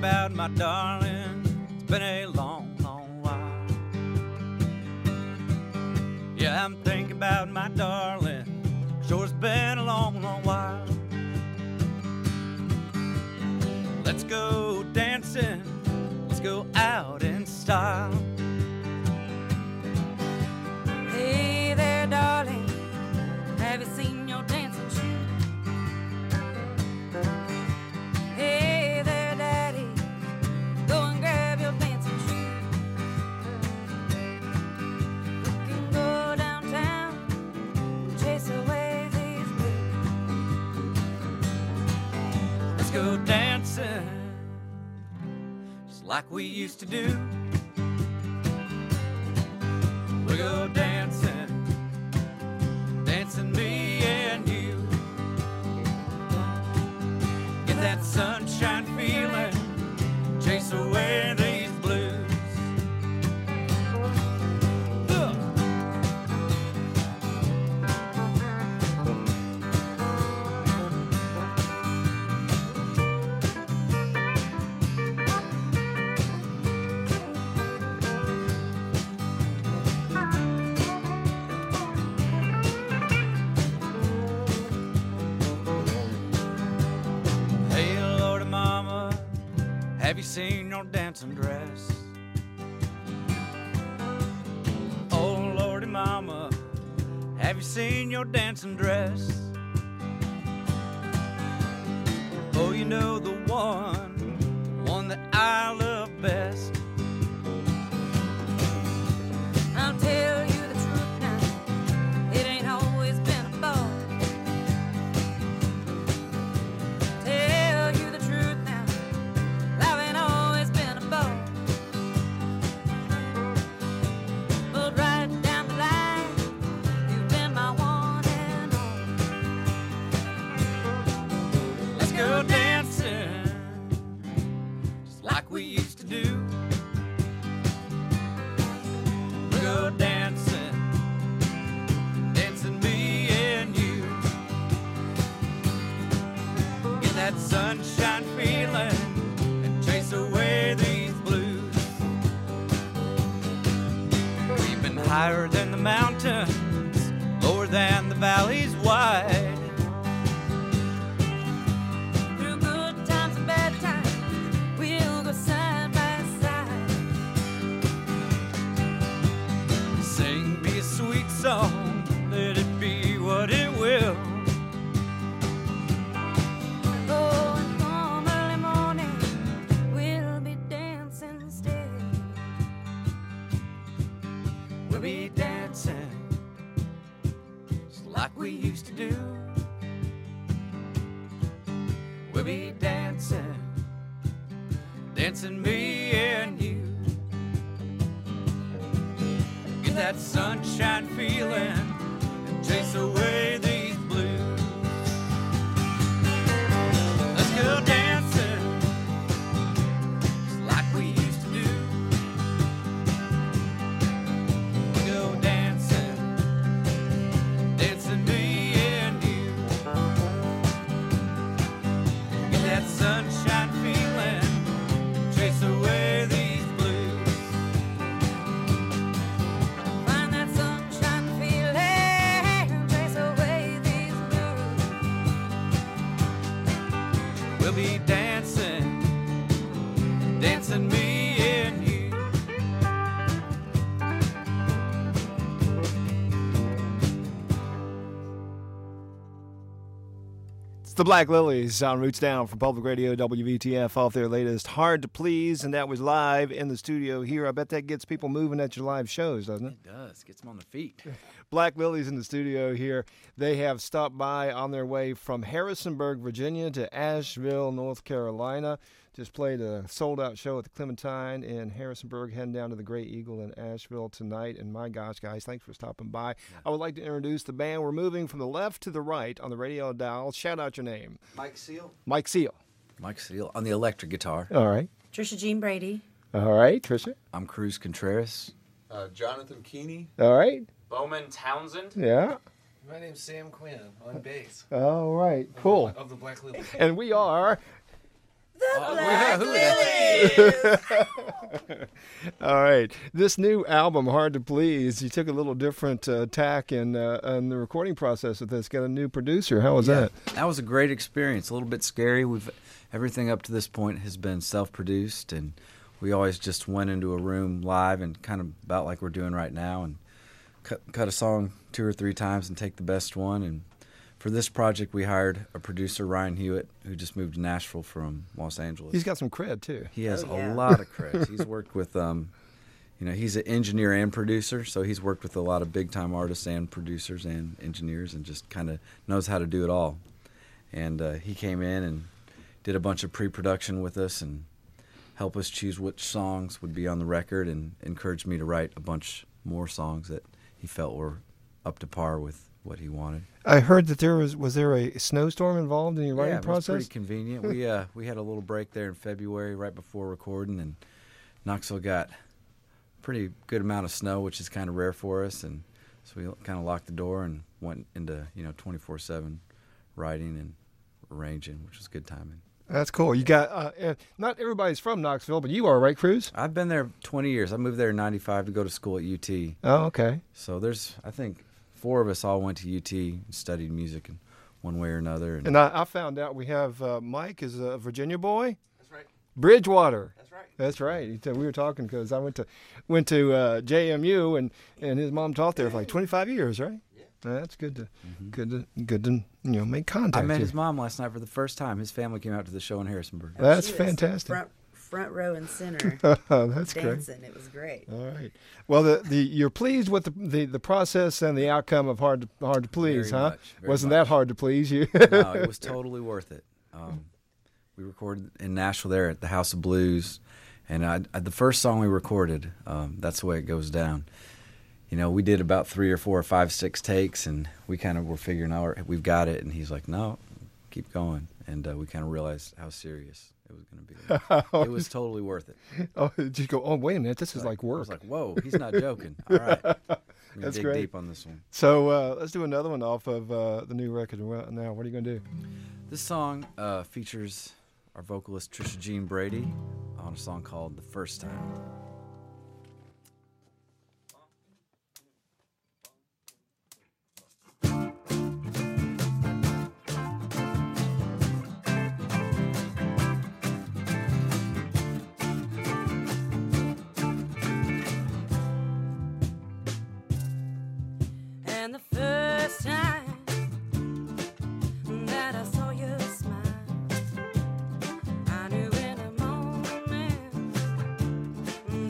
about my darling. It's been a long, long while. Yeah, I'm thinking about my darling. Sure, it's been a long, long while. Let's go dancing. Let's go out in style. Hey there, darling. Have you seen your dancing shoes? Hey there, daddy. Go and grab your dancing shoes. We can go downtown, chase away these blues. Let's go dancing, just like we used to do. We'll go dancing, dancing me and you. Get that sunshine feeling, chase away these blues. Hey, Lordy Mama, have you seen your dancing dress? Oh, Lordy Mama, have you seen your dancing dress? Oh, you know the one that I love best. I'll tell you the truth now. It ain't always been a ball. Tell you the truth now. Love ain't always been a ball. But right down the line, you've been my one and all. Let's go dancing, just like we used to do. We'll go dancing, dancing me and you. Get that sunshine feeling and chase away these blues. We've been higher than the mountains, lower than the valleys wide. Through good times and bad times, we'll go side by side. Sing me a sweet song, let it be what it will. Oh, and come early morning, we'll be dancing still. We'll be dancing, just like we used to do. We'll be dancing, dancing me and you. Get that sunshine feeling and chase away these blues. Let's go dancing, just like we used to do. We'll go dancing, dancing me and you. Get that sunshine feeling, chase away these blues. Find that sunshine feeling, chase away these blues. We'll be dancing, dancing me and you. It's the Black Lilies on Roots Down from Public Radio WVTF off their latest Hard to Please, and that was live in the studio here. I bet that gets people moving at your live shows, doesn't it? It does. Gets them on the feet. Black Lilies in the studio here. They have stopped by on their way from Harrisonburg, Virginia to Asheville, North Carolina. Just played a sold-out show at the Clementine in Harrisonburg, heading down to the Grey Eagle in Asheville tonight. And my gosh, guys, thanks for stopping by. Yeah. I would like to introduce the band. We're moving from the left to the right on the radio dial. Shout out your name. Mike Seal. Mike Seal. Mike Seal on the electric guitar. All right. Trisha Jean Brady. All right, Trisha. I'm Cruz Contreras. Jonathan Keeney. All right. Bowman Townsend. Yeah. My name's Sam Quinn on bass. All right, cool. Of the Black Lilies. And we are All right. This new album, Hard to Please, you took a little different tack in the recording process with this. Got a new producer. How was that? That was a great experience. A little bit scary. Everything up to this point has been self-produced, and we always just went into a room live and kind of about like we're doing right now and cut a song 2 or 3 times and take the best one. And for this project, we hired a producer, Ryan Hewitt, who just moved to Nashville from Los Angeles. He's got some cred, too. He has a lot of credits. He's worked with, he's an engineer and producer, so he's worked with a lot of big-time artists and producers and engineers and just kind of knows how to do it all. And he came in and did a bunch of pre-production with us and helped us choose which songs would be on the record and encouraged me to write a bunch more songs that he felt were up to par with what he wanted. I heard that was there a snowstorm involved in your writing process? Yeah, it was pretty convenient. We had a little break there in February right before recording, and Knoxville got a pretty good amount of snow, which is kind of rare for us, and so we kind of locked the door and went into 24/7 writing and arranging, which was good timing. That's cool. You got not everybody's from Knoxville, but you are, right, Cruz? I've been there 20 years. I moved there in '95 to go to school at UT. Oh, okay. So there's, I think, 4 of us all went to UT and studied music in one way or another. And I found out we have Mike is a Virginia boy. That's right. Bridgewater. That's right. That's right. We were talking because I went to JMU and his mom taught there for like 25 years, right? Yeah. That's good to make contact. I met here. his mom last night for the first time. His family came out to the show in Harrisonburg. That's She was fantastic. Front row and center. Oh, that's great. Dancing. It was great. All right. Well, you're pleased with the process and the outcome of Hard to Please, Very huh? much, very Wasn't much. that hard to please you? No, it was totally worth it. We recorded in Nashville there at the House of Blues, and the first song we recorded, that's the way it goes down. We did about 3 or 4 or 5, 6 takes, and we kind of were figuring out we've got it, and he's like, no, keep going. And we kind of realized how serious it was going to be. It was totally worth it. Oh, did you go, oh, wait a minute, this is like I work. was like, whoa, he's not joking. All right. I'm gonna That's dig great. deep on this one. So let's do another one off of the new record. Now, what are you going to do? This song features our vocalist Trisha Jean Brady on a song called The First Time. And the first time that I saw you smile, I knew in a moment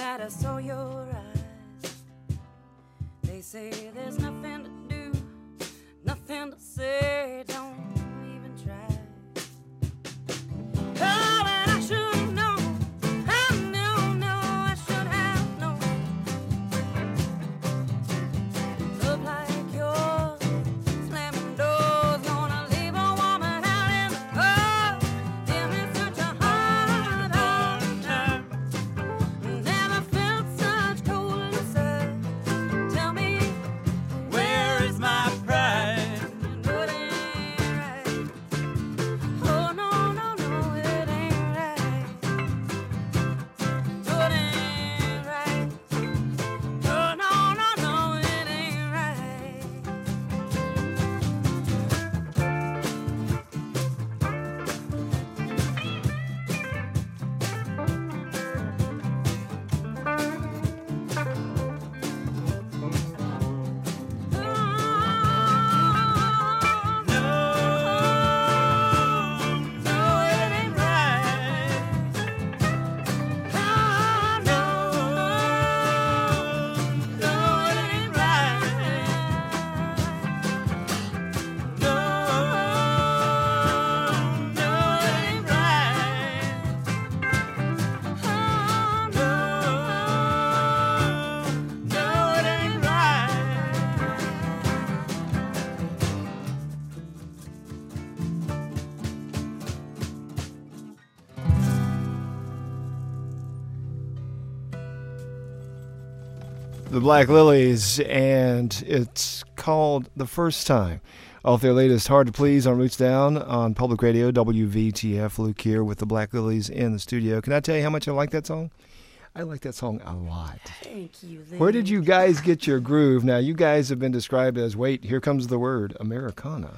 night I saw your eyes. They say there's nothing to do, nothing to say, don't even try. Oh, and I should have known, I I should have known. Love like yours, slamming doors, gonna leave a woman out in the cold. Give me such a hard time. Never felt such cold inside. Tell me, Where is my pride? it ain't right. Oh no, no, no, it ain't right. No, it ain't right. Oh no, no, no, it ain't right. The Black Lilies, and it's called The First Time, off their latest Hard to Please on Roots Down on Public Radio, WVTF. Luke here with the Black Lilies in the studio. Can I tell you how much I like that song? I like that song a lot. Thank you, Lou. Where did you guys get your groove? Now, you guys have been described as, wait, here comes the word, Americana.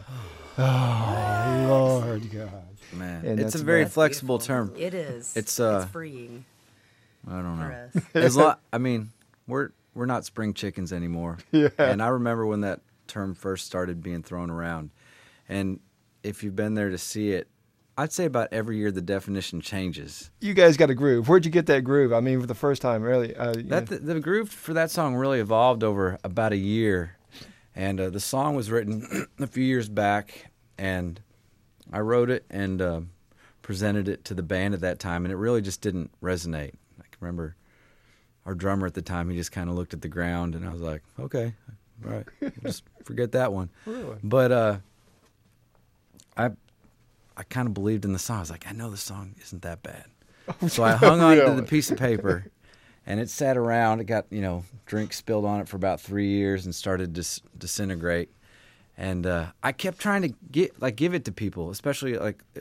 Oh, Lord God. Man, And it's a that's very That's flexible beautiful. term. It is. It's, freeing I don't for know. us. As I mean, we're not spring chickens anymore. Yeah. And I remember when that term first started being thrown around. And if you've been there to see it, I'd say about every year the definition changes. You guys got a groove. Where'd you get that groove? I mean, for the first time, really. The groove for that song really evolved over about a year. And the song was written a few years back, and I wrote it and presented it to the band at that time, and it really just didn't resonate. I can remember our drummer at the time, he just kind of looked at the ground, and I was like, okay, all right, we'll just forget that one. Really? But I kind of believed in the song. I was like, I know the song isn't that bad. So I hung on to Really? the piece of paper, and it sat around. It got, drink spilled on it for about 3 years and started to disintegrate. And I kept trying to give it to people, especially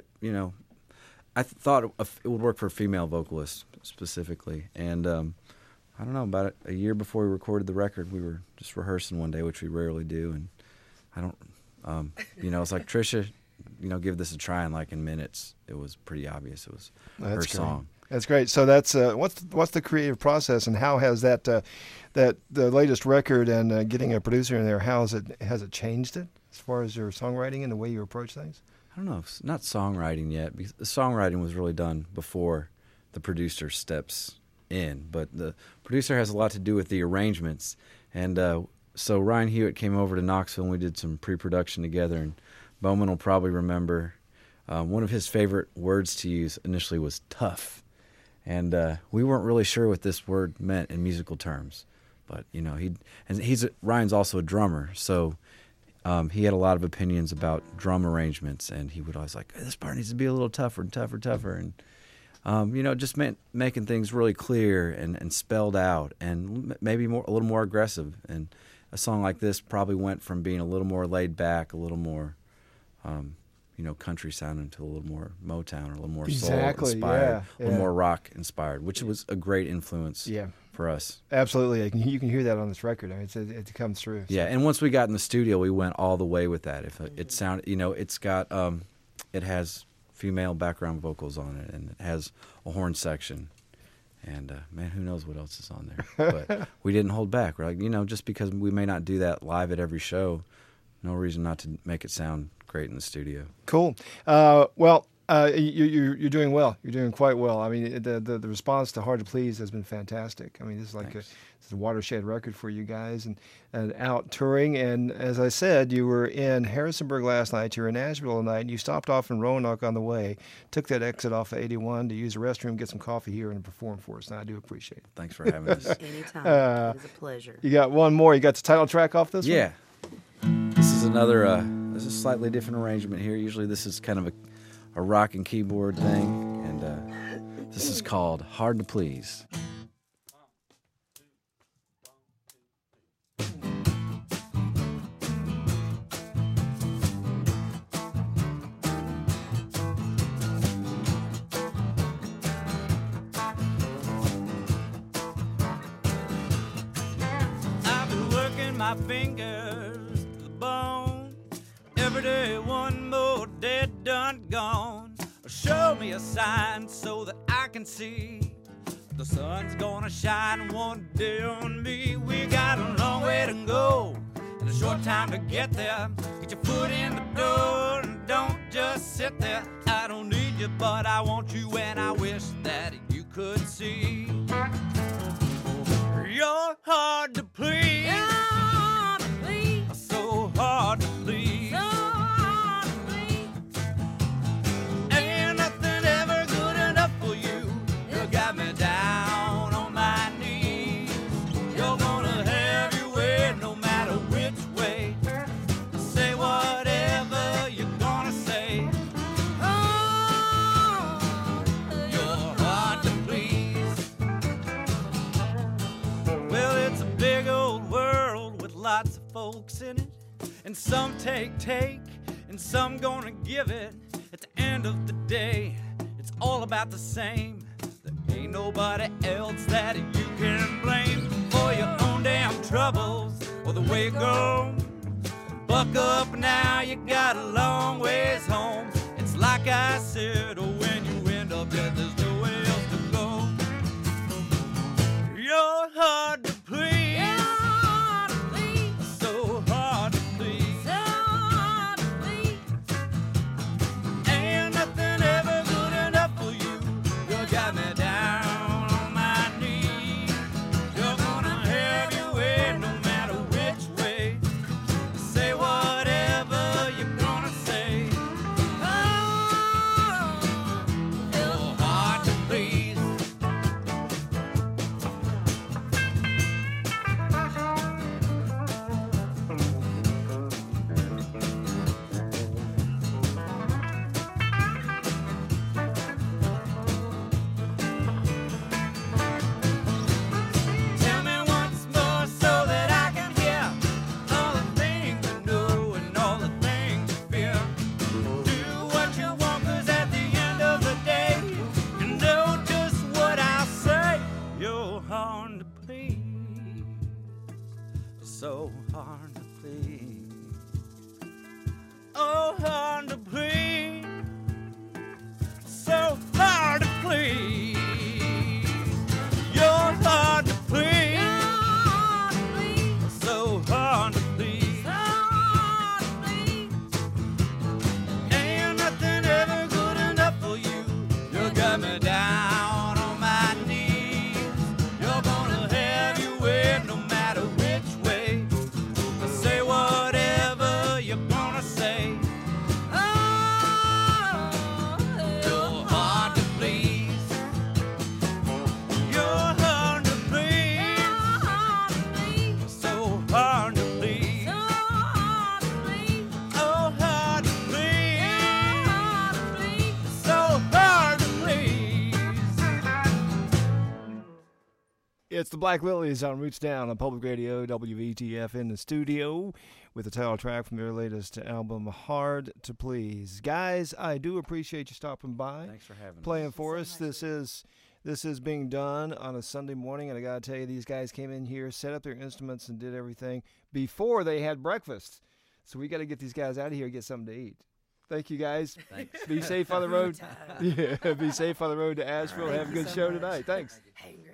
I thought it would work for a female vocalist specifically. And I don't know, about a year before we recorded the record, we were just rehearsing one day, which we rarely do. And I don't, it's like, Trisha, give this a try. And like in minutes, it was pretty obvious it was her great. song. That's great. So that's what's the creative process, and how has that the latest record and getting a producer in there, has it changed it as far as your songwriting and the way you approach things? I don't know, it's not songwriting yet, because the songwriting was really done before the producer steps in. But the producer has a lot to do with the arrangements. And so Ryan Hewitt came over to Knoxville, and we did some pre-production together. And Bowman will probably remember one of his favorite words to use initially was tough. And we weren't really sure what this word meant in musical terms. But, Ryan's also a drummer, so he had a lot of opinions about drum arrangements, and he would always like, this part needs to be a little tougher and tougher, tougher. And, it just meant making things really clear and spelled out, and maybe a little more aggressive. And a song like this probably went from being a little more laid back, a little more, country sounding, to a little more Motown, or a little more soul inspired, a little more rock inspired, which was a great influence for us. Absolutely. You can hear that on this record. I mean, it comes through. So. Yeah, and once we got in the studio, we went all the way with that. If it sounded, it's got, it has female background vocals on it, and it has a horn section. And, man, who knows what else is on there. But we didn't hold back. We're like, just because we may not do that live at every show, no reason not to make it sound great in the studio. Cool. Well, You're doing well. You're doing quite well. I mean, the response to Hard to Please has been fantastic. I mean, this is like Thanks. it's a watershed record for you guys, and out touring. And as I said, you were in Harrisonburg last night. You were in Nashville tonight. And you stopped off in Roanoke on the way. Took that exit off of 81 to use the restroom, get some coffee here, and perform for us. And I do appreciate it. Thanks for having us. Anytime. It was a pleasure. You got one more. You got the title track off this one? Yeah. This is another, this is a slightly different arrangement here. Usually this is kind of a rock and keyboard thing, and this is called Hard to Please. I've been working my fingers to the bone. Every day one more dead done gone. Show me a sign so that I can see the sun's gonna shine one day on me. We got a long way to go and a short time to get there. Get your foot in the door and don't just sit there. I don't need you, but I want you, and I wish that you could see. You're hard to please, Hard to please, so hard to please. so hard to please. Ain't nothing ever good enough for you. You got me down on my knees. You're gonna have your way no matter which way. Say whatever you're gonna say. Oh, You're hard to please. Well, it's a big old world with lots of folks in it. And some take, and some gonna give it. At the end of the day, it's all about the same. There ain't nobody else that you can blame for your own damn troubles or the way it goes. Buck up now, you got a long ways home. It's like I said, oh, when you end up dead, there's nowhere else to go. You're hard to please, hard to please, so hard to please. so hard to please. Ain't nothing ever good enough for you. You got me down on my knees. You're gonna have your way no matter which way. Say whatever you're gonna say. You're hard to please. Tell me once more so that I can hear all the things you know and all the things you fear. Do what you want, 'cause at the end of the day, you know just what I'll say. You're hard to please, so hard to please. Oh, hard to please, so hard to please. You're hard to please, Hard to please, so hard to please. so hard to please. Ain't nothing ever good enough for you. You got me down on my knees. You're gonna have your way no matter which way. Say whatever you're gonna say. You're hard to please. You're hard to please, Hard to please, so hard to please. so hard to please. Oh, hard to please, Hard to please. so hard to please. It's the Black Lilies on Roots Down on Public Radio, WVTF in the studio with the title track from their latest album, Hard to Please. Guys, I do appreciate you stopping by, Thanks for having playing us. for us. This is being done on a Sunday morning, and I got to tell you, these guys came in here, set up their instruments, and did everything before they had breakfast. So we got to get these guys out of here and get something to eat. Thank you, guys. Thanks. Be safe on the road. Yeah, be safe on the road to Asheville. Thank Have a you good so show much. tonight. Thanks. Hangry.